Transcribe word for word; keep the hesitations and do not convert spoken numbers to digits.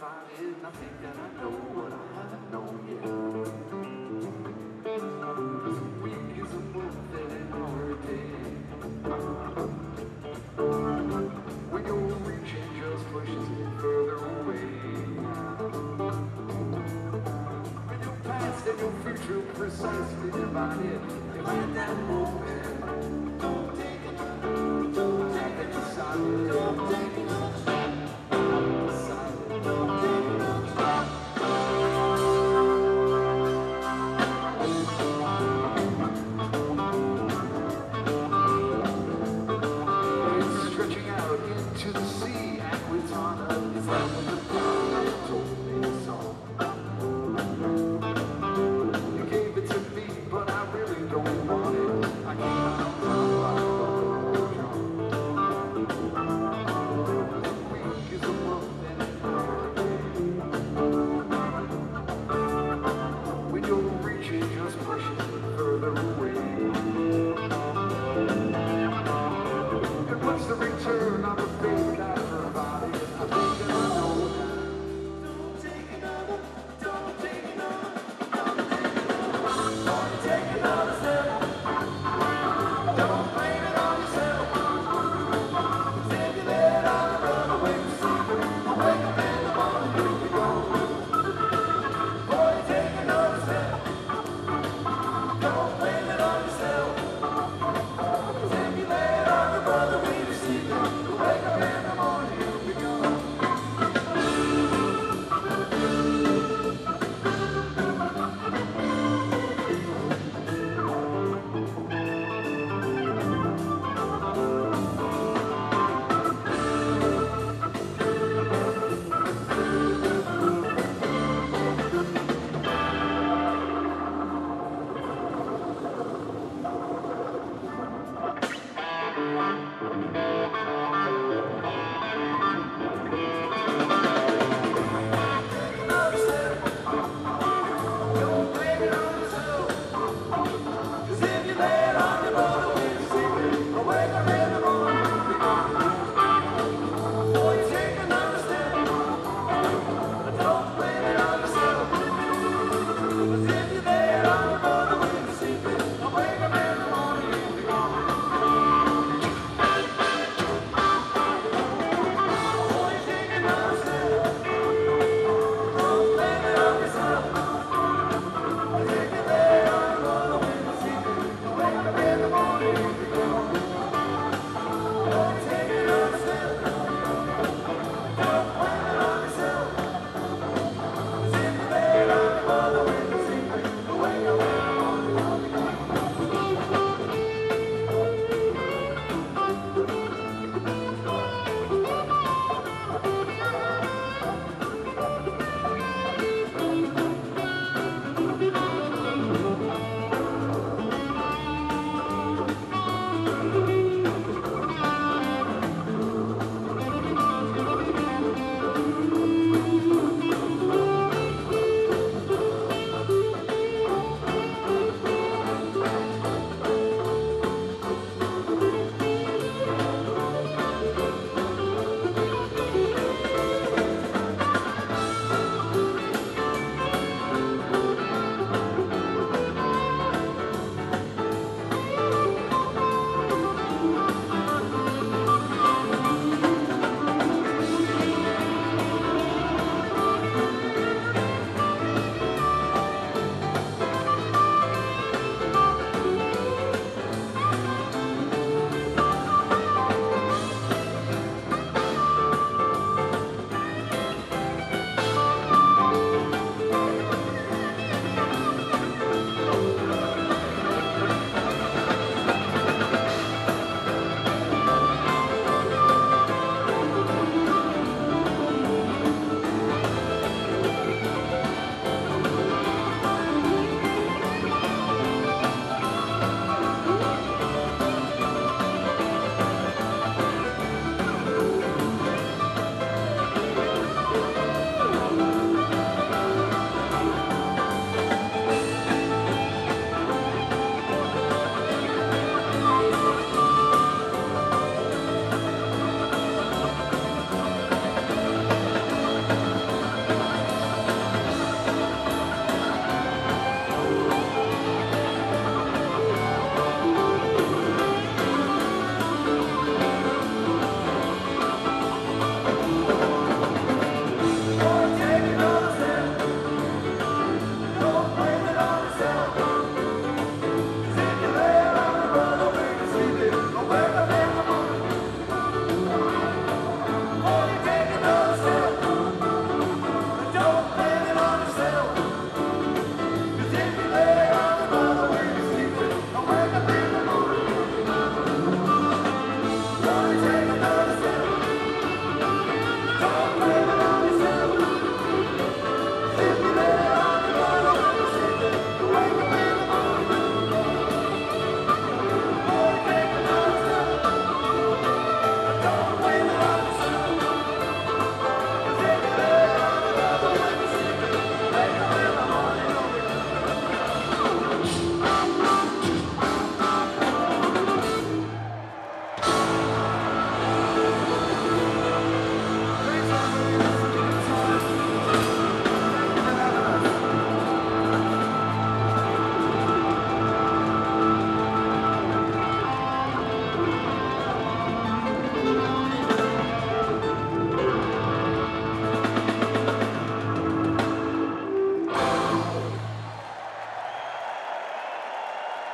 provided. I think that I know what I haven't known yet. Weak as a wolf that ain't already dead. When you're reaching just pushes it further away. When your past and your future precisely divided, if at that moment, don't take it, don't take it aside, don't take it aside, don't take it aside. It's stretching out into the sea, Aquitana. Is that what the prophet told me to song? You gave it to me, but I really don't want it. I came out on top like a buffalo drum. Weak as a wolf and an hurricane. When you're reaching, just pushing it further away. And what's the return on the faith I provided? I think that I know that. Don't take another, don't take another, don't take another, don't take another step. Don't blame it on yourself. Take your head out and run away to sleep. Wake up in the morning, here we go. Boy, take another step. Don't blame it on yourself. Take your head out and run away to sleep. Wake up in the morning, here we go. Thank you.